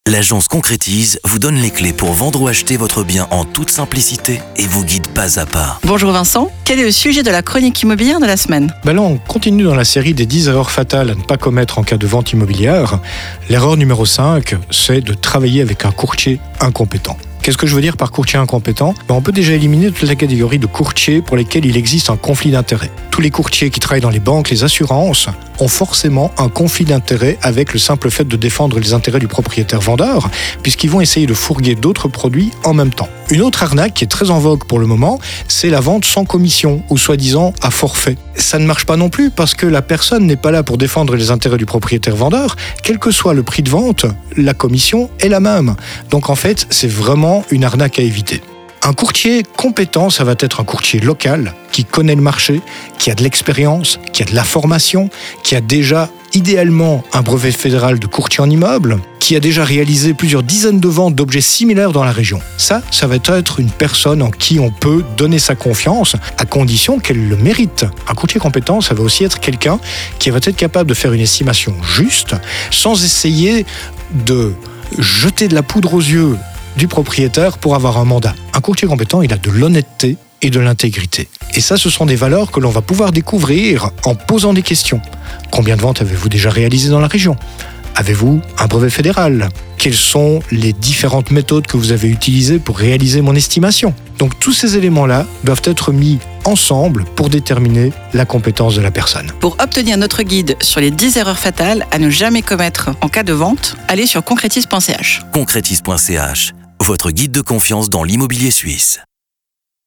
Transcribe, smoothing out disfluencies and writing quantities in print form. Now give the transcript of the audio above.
L'agence Concrétise vous donne les clés pour vendre ou acheter votre bien en toute simplicité et vous guide pas à pas. Bonjour Vincent, quel est le sujet de la chronique immobilière de la semaine ? Là, on continue dans la série des 10 erreurs fatales à ne pas commettre en cas de vente immobilière. L'erreur numéro 5, c'est de travailler avec un courtier incompétent. Qu'est-ce que je veux dire par courtier incompétent ? On peut déjà éliminer toute la catégorie de courtiers pour lesquels il existe un conflit d'intérêts. Tous les courtiers qui travaillent dans les banques, les assurances, ont forcément un conflit d'intérêts avec le simple fait de défendre les intérêts du propriétaire-vendeur, puisqu'ils vont essayer de fourguer d'autres produits en même temps. Une autre arnaque qui est très en vogue pour le moment, c'est la vente sans commission, ou soi-disant à forfait. Ça ne marche pas non plus parce que la personne n'est pas là pour défendre les intérêts du propriétaire-vendeur. Quel que soit le prix de vente, la commission est la même. Donc en fait, c'est vraiment une arnaque à éviter. Un courtier compétent, ça va être un courtier local qui connaît le marché, qui a de l'expérience, qui a de la formation, qui a déjà idéalement un brevet fédéral de courtier en immeuble, qui a déjà réalisé plusieurs dizaines de ventes d'objets similaires dans la région. Ça va être une personne en qui on peut donner sa confiance à condition qu'elle le mérite. Un courtier compétent, ça va aussi être quelqu'un qui va être capable de faire une estimation juste sans essayer de jeter de la poudre aux yeux du propriétaire pour avoir un mandat. Un courtier compétent, il a de l'honnêteté et de l'intégrité. Et ça, ce sont des valeurs que l'on va pouvoir découvrir en posant des questions. Combien de ventes avez-vous déjà réalisées dans la région ? Avez-vous un brevet fédéral ? Quelles sont les différentes méthodes que vous avez utilisées pour réaliser mon estimation ? Donc tous ces éléments-là doivent être mis ensemble pour déterminer la compétence de la personne. Pour obtenir notre guide sur les 10 erreurs fatales à ne jamais commettre en cas de vente, allez sur concrétise.ch. Concrétise.ch, votre guide de confiance dans l'immobilier suisse.